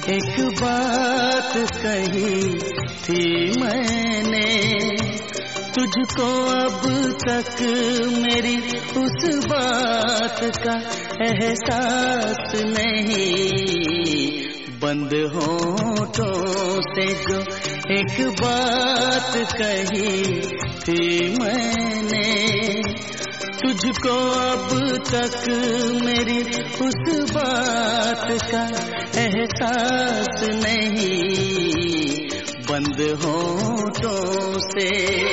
एक बात कही थी मैंने, तुझको अब तक मेरी उस बात का एहसास नहीं। बंद होठों से जो एक बात कही थी मैंने, तुझको अब तक मेरी उस बात का एहसास नहीं। बंद होठों से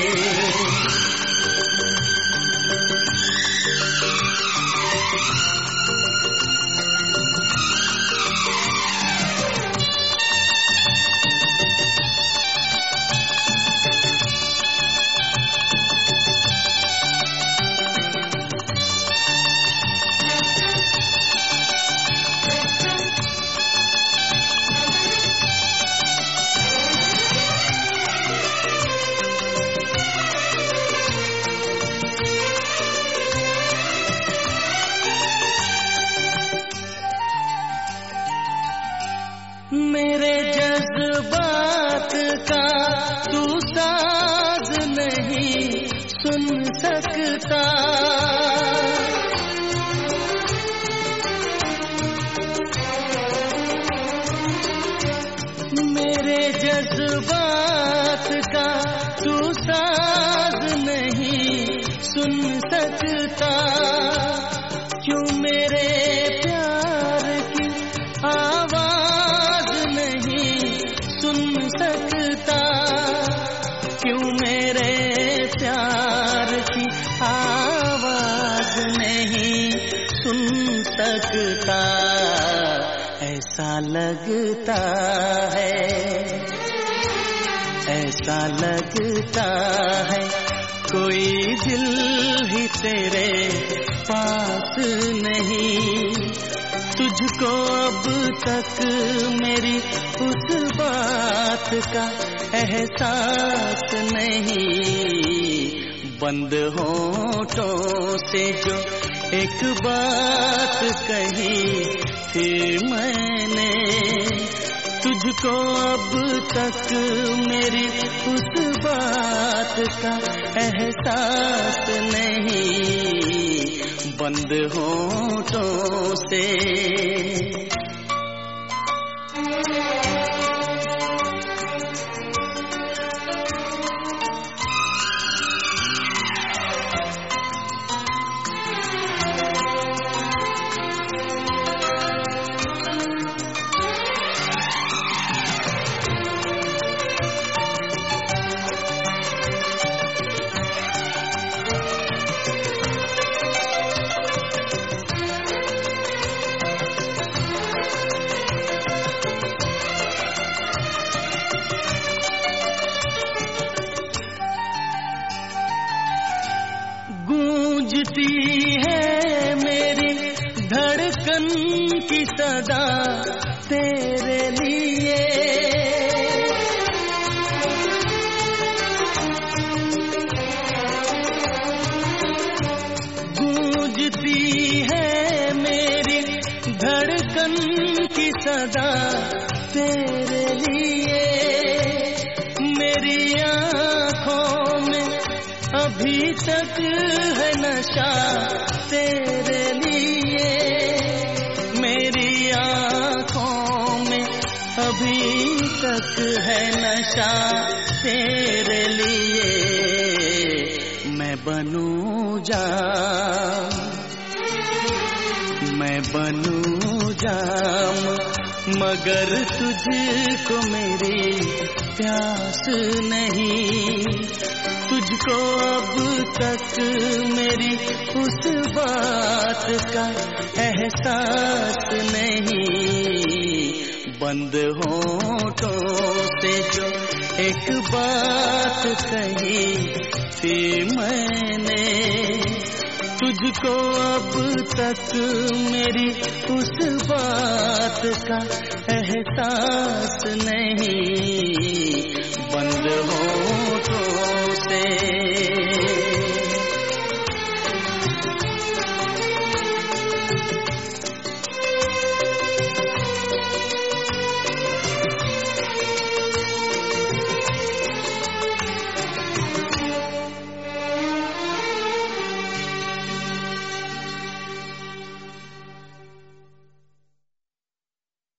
मेरे जज्बात का तू साज नहीं सुन सकता। मेरे जज्बात का तू साज नहीं सुन सकता। क्यों मेरे प्यार की आवाज सुन सकता। क्यों मेरे प्यार की आवाज नहीं सुन सकता। ऐसा लगता है, ऐसा लगता है कोई दिल ही तेरे पास नहीं। तुझको अब तक मेरी उस बात का एहसास नहीं। बंद होठों से जो एक बात कही थी मैंने, तुझको अब तक मेरी उस बात का एहसास नहीं। बंद होठों से गूंजती है मेरी धड़कन की सदा तेरे लिए। गूंजती है मेरी धड़कन की सदा तेरे लिए। मेरी आँखों में अभी तक है नशा तेरे लिए। मेरी आँखों में अभी तक है नशा तेरे लिए। मैं बनूं जाम, मैं बनूं जाम, मगर तुझको मेरी प्यास नहीं। तुझको अब तक मेरी उस बात का एहसास नहीं। बंद होठों से जो एक बात कही थी मैंने, तुझको अब तक मेरी उस बात का एहसास नहीं।